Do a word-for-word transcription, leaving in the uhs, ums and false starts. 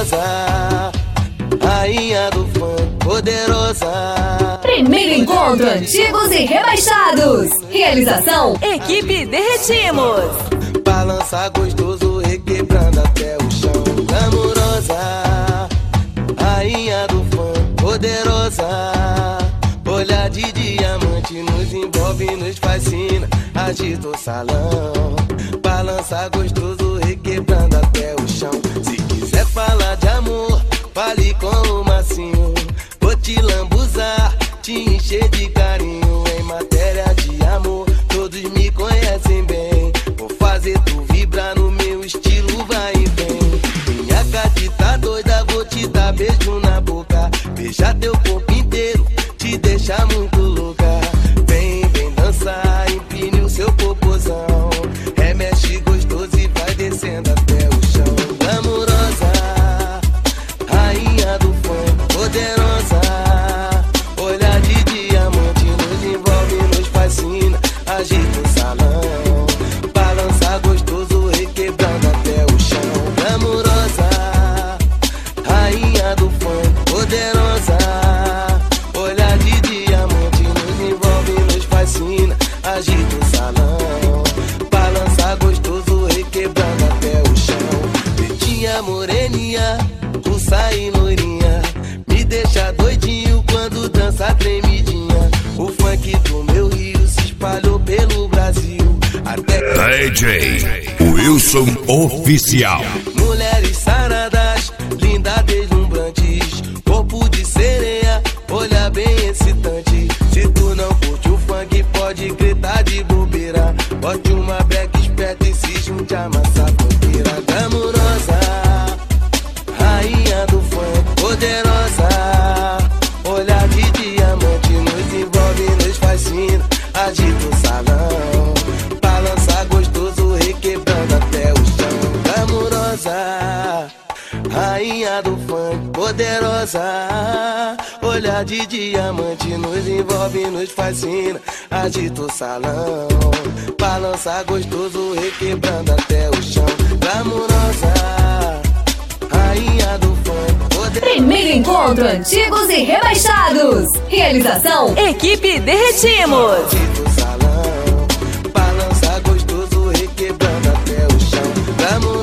glamourosa, rainha do funk poderosa. Primeiro encontro Antigos e Rebaixados. Realização Equipe Derretimos. Balança gostoso, requebrando até o chão. Glamourosa, rainha do funk poderosa. Olhar de diamante nos envolve, nos fascina. Agita o salão. Balança gostoso, requebrando até o chão. Se quiser falar de amor, fale com o macinho. Vou te lambuzar, te encher de carinho. Em matéria de amor, todos me conhecem bem. Vou fazer tu vibrar no meu estilo, vai e vem. Minha gatita doida, vou te dar beijo na boca. Beijar teu corpo inteiro, te deixar muito louca. Vem, vem dançar, empine o seu popozão. Remexe gostoso e vai descendo até o chão. Glamourosa, rainha do funk poderosa. Olhar de diamante nos envolve, nos fascina. Agita o salão. Balança gostoso, requebrando até o chão. Glamourosa, rainha do funk poderosa. Olhar de diamante nos envolve, nos fascina. Agita o salão. Balança gostoso, requebrando até o chão. Pretinha, moreninha, russa e loirinha, me deixa doidinho quando dança tremidinha. O funk do meu Rio se espalhou pelo Brasil. Até D J Wilson Oficial. Mulheres saradas, lindas, deslumbrantes, corpo de sereia, olhar bem excitante. Se tu não curte o funk, pode gritar de bobeira. Bote uma beca esperta e se junte a massa funkeira. Glamourosa, rainha do funk poderosa. Olhar de diamante nos envolve, nos fascina. Agita o salão. Balança gostoso, requebrando até o chão. Glamourosa, rainha do funk poderosa. Olhar de diamante nos envolve, nos fascina. Agita o salão. Balança gostoso, requebrando até o chão. Glamourosa, rainha do funk poderosa. Primeiro encontro Antigos e Rebaixados. Realização Equipe Derretimos. Agita o salão. Balança gostoso, requebrando até o chão. Glamourosa,